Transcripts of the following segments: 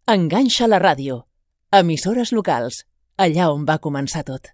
Enganxa la ràdio. Emissores locals, allà on va començar tot.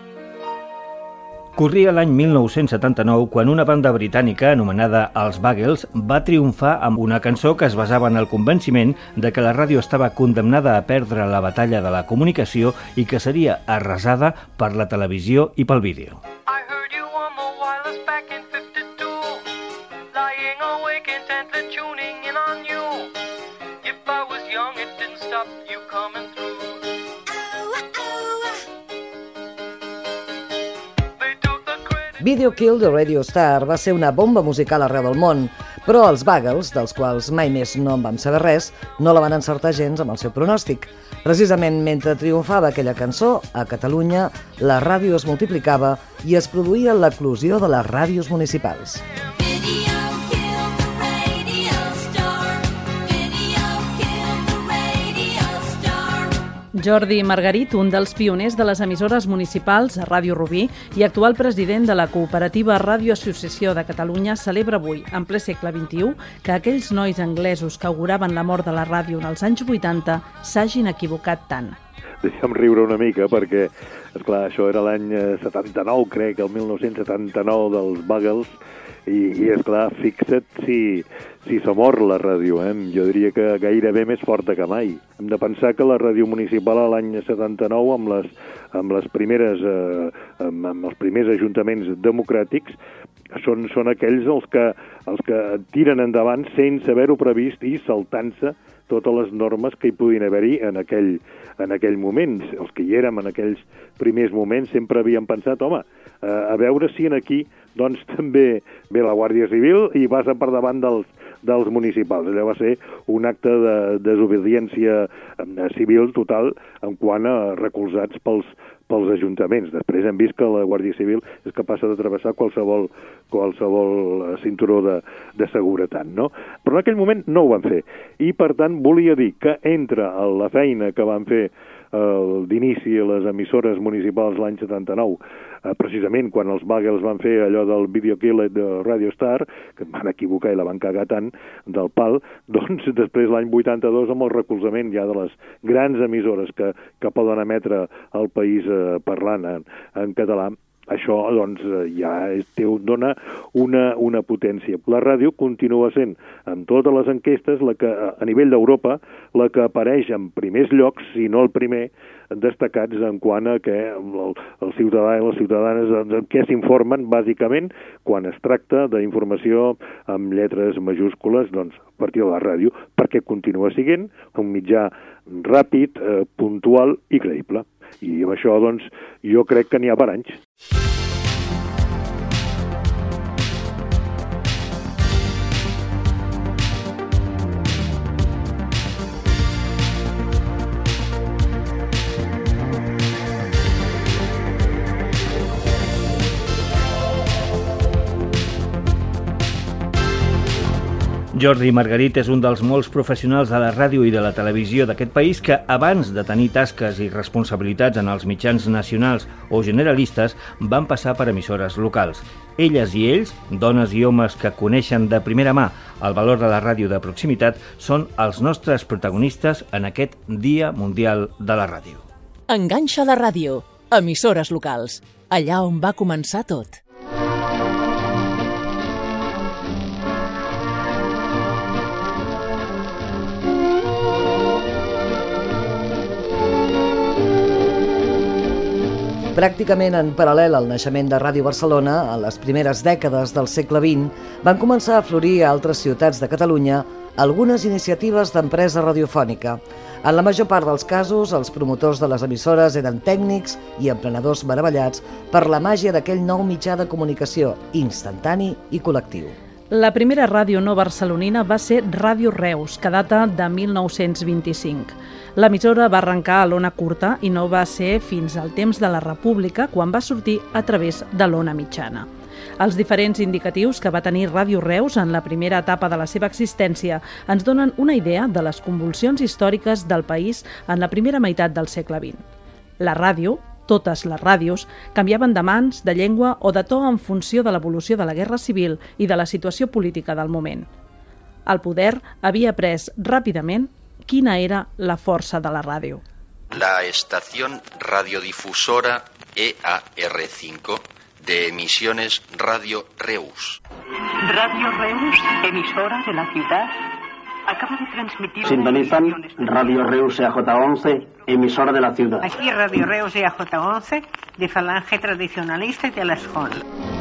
Corria l'any 1979 quan una banda britànica anomenada els Buggles va triomfar amb una cançó que es basava en el convenciment de que la ràdio estava condemnada a perdre la batalla de la comunicació i que seria arrasada per la televisió i pel vídeo. Video Kill de Radio Star va ser una bomba musical arreu del món, però els Buggles, dels quals mai més no en vam saber res, no la van encertar gens amb el seu pronòstic. Precisament mentre triomfava aquella cançó, a Catalunya la ràdio es multiplicava i es produïa l'eclosió de les ràdios municipals. Jordi Margarit, un dels pioners de les emissores municipals a Ràdio Rubí i actual president de la cooperativa Ràdio Associació de Catalunya, celebra avui, en ple segle XXI, que aquells nois anglesos que auguraven la mort de la ràdio en els anys 80 s'hagin equivocat tant. Deixa'm riure una mica perquè, esclar, això era l'any 79, crec, el 1979 dels Buggles, i esclar, fixa't si s'ha mort la ràdio, jo diria que gairebé més forta que mai. Hem de pensar que la ràdio municipal a l'any 79, amb els primers ajuntaments democràtics, són aquells els que tiren endavant sense haver-ho previst i saltant-se totes les normes que hi podien haver-hi en aquell moment. Els que hi érem en aquells primers moments sempre havien pensat, home, a veure si en aquí doncs també ve la Guàrdia Civil i passa per davant dels municipals. Allò va ser un acte de desobediència civil total en quant a recolzats pels ajuntaments. Després hem vist que la Guàrdia Civil és capaç de travessar qualsevol cinturó de seguretat, no? Però en aquell moment no ho van fer. I, per tant, volia dir que entre la feina que van fer d'inici a les emissores municipals l'any 79, precisament quan els Buggles van fer allò del Video Kill de Radio Star, que van equivocar i la van cagar tant del pal, doncs després l'any 82 amb el recolzament ja de les grans emissores que poden emetre al país parlant en català, això doncs ja dona una potència. La ràdio continua sent, en totes les enquestes, la que a nivell d'Europa, la que apareix en primers llocs, si no el primer, destacats en quant a que el ciutadà i les ciutadanes en què s'informen, bàsicament, quan es tracta d'informació amb lletres majúscules, doncs a partir de la ràdio, perquè continua sent un mitjà ràpid, puntual i creïble. I amb això, doncs, jo crec que n'hi ha per anys. Jordi Margarit és un dels molts professionals de la ràdio i de la televisió d'aquest país que, abans de tenir tasques i responsabilitats en els mitjans nacionals o generalistes, van passar per emissores locals. Elles i ells, dones i homes que coneixen de primera mà el valor de la ràdio de proximitat, són els nostres protagonistes en aquest Dia Mundial de la Ràdio. Enganxa la ràdio. Emissores locals, allà on va començar tot. Pràcticament en paral·lel al naixement de Ràdio Barcelona, a les primeres dècades del segle XX, van començar a florir a altres ciutats de Catalunya algunes iniciatives d'empresa radiofònica. En la major part dels casos, els promotors de les emissores eren tècnics i emprenedors meravellats per la màgia d'aquell nou mitjà de comunicació instantani i col·lectiu. La primera ràdio no barcelonina va ser Ràdio Reus, que data de 1925. L'emissora va arrencar a l'ona curta i no va ser fins al temps de la República quan va sortir a través de l'ona mitjana. Els diferents indicatius que va tenir Ràdio Reus en la primera etapa de la seva existència ens donen una idea de les convulsions històriques del país en la primera meitat del segle XX. La ràdio, totes les ràdios, canviaven de mans, de llengua o de to en funció de l'evolució de la Guerra Civil i de la situació política del moment. El poder havia pres ràpidament quina era la força de la ràdio. La estación radiodifusora EAR5 de emisiones Radio Reus. Radio Reus, emisora de la ciudad, acaba de transmitir... Sintonizan Radio Reus EAJ11, emisora de la ciudad. Aquí Radio Reus EAJ11, de Falange Tradicionalista y de la Escola.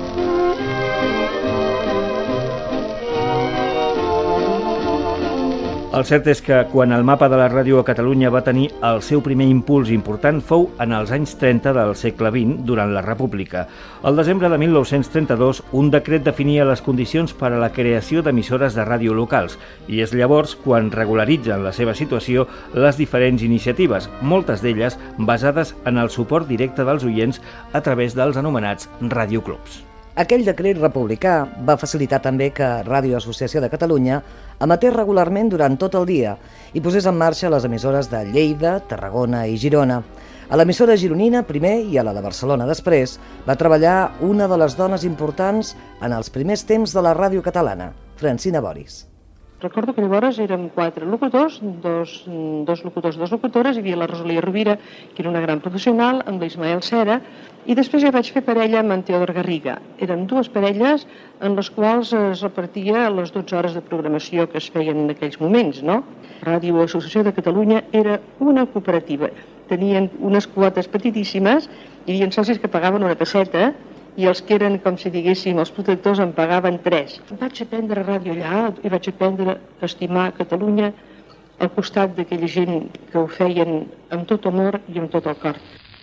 El cert és que quan el mapa de la ràdio a Catalunya va tenir el seu primer impuls important fou en els anys 30 del segle XX, durant la República. El desembre de 1932, un decret definia les condicions per a la creació d'emissores de ràdio locals i és llavors quan regularitzen la seva situació les diferents iniciatives, moltes d'elles basades en el suport directe dels oients a través dels anomenats radioclubs. Aquell decret republicà va facilitar també que Ràdio Associació de Catalunya emetés regularment durant tot el dia i posés en marxa les emissores de Lleida, Tarragona i Girona. A l'emissora gironina primer i a la de Barcelona després va treballar una de les dones importants en els primers temps de la ràdio catalana, Francina Boris. Recordo que llavors érem 4 locutors, dos locutors, 2 locutores, hi havia la Rosalia Rovira, que era una gran professional, amb l'Ismael Cera, i després ja vaig fer parella amb en Teodor Garriga. Eren 2 parelles en les quals es repartia les 12 hores de programació que es feien en aquells moments, no? Ràdio Associació de Catalunya era una cooperativa. Tenien unes quotes petitíssimes, hi havia socis que pagaven una pesseta, i els que eren, com si diguéssim, els protectors en pagaven 3. Vaig aprendre ràdio allà i vaig aprendre a estimar Catalunya al costat d'aquella gent que ho feien amb tot amor i amb tot el cor.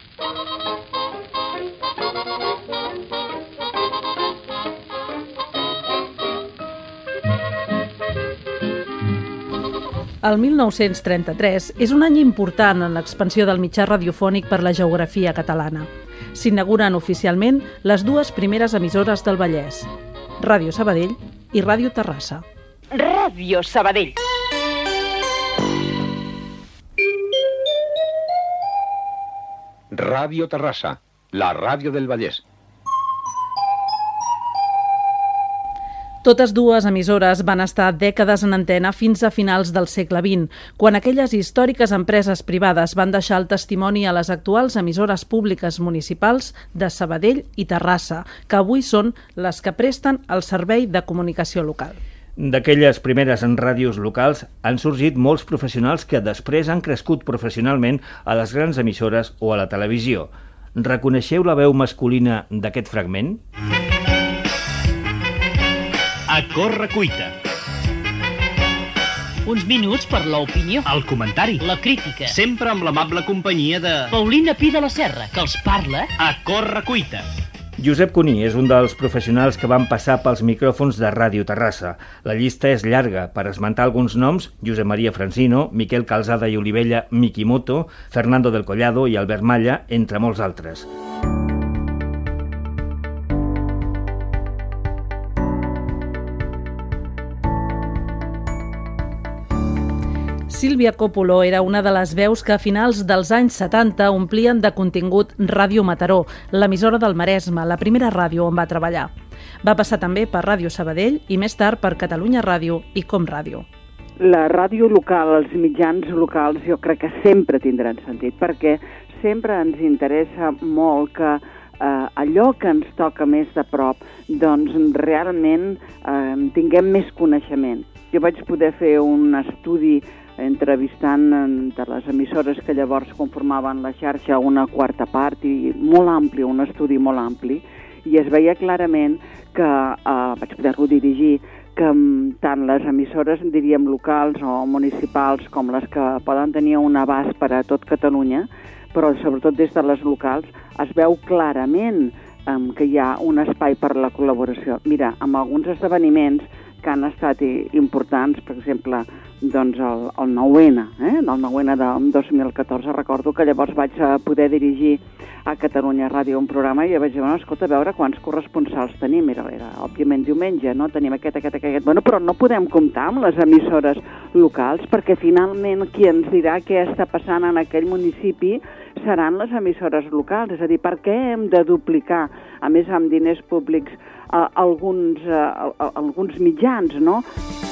El 1933 és un any important en l'expansió del mitjà radiofònic per la geografia catalana. S'inauguren oficialment les 2 primeres emissores del Vallès, Ràdio Sabadell i Ràdio Terrassa. Ràdio Sabadell. Ràdio Terrassa, la ràdio del Vallès. Totes 2 emissores van estar dècades en antena fins a finals del segle XX, quan aquelles històriques empreses privades van deixar el testimoni a les actuals emissores públiques municipals de Sabadell i Terrassa, que avui són les que presten el servei de comunicació local. D'aquelles primeres ràdios locals han sorgit molts professionals que després han crescut professionalment a les grans emissores o a la televisió. Reconeixeu la veu masculina d'aquest fragment? A corre-cuita. Uns minuts per l'opinió. El comentari. La crítica. Sempre amb l'amable companyia de... Paulina Pi de la Serra, que els parla... A corre-cuita. Josep Cuní és un dels professionals que van passar pels micròfons de Ràdio Terrassa. La llista és llarga. Per esmentar alguns noms, Josep Maria Francino, Miquel Calzada i Olivella Mikimoto, Fernando del Collado i Albert Malla, entre molts altres. Sílvia Coppolo era una de les veus que a finals dels anys 70 omplien de contingut Ràdio Mataró, l'emissora del Maresme, la primera ràdio on va treballar. Va passar també per Ràdio Sabadell i més tard per Catalunya Ràdio i Com Ràdio. La ràdio local, els mitjans locals, jo crec que sempre tindran sentit, perquè sempre ens interessa molt que allò que ens toca més de prop, doncs realment tinguem més coneixement. Jo vaig poder fer un estudi entrevistant de les emissores que llavors conformaven la xarxa una quarta part i molt ampli, un estudi molt ampli, i es veia clarament que vaig poder-lo dirigir, que tant les emissores, diríem, locals o municipals com les que poden tenir un abast per a tot Catalunya, però sobretot des de les locals, es veu clarament que hi ha un espai per la col·laboració. Mira, amb alguns esdeveniments que han estat importants, per exemple, doncs el 9-N, el 9-N del 2014, recordo que llavors vaig poder dirigir a Catalunya Ràdio un programa i vaig dir, bueno, escolta, a veure quants corresponsals tenim. Era òbviament diumenge, no? Tenim aquest. Bueno, però no podem comptar amb les emissores locals perquè finalment qui ens dirà què està passant en aquell municipi seran les emissores locals. És a dir, per què hem de duplicar, a més amb diners públics, alguns mitjans, no?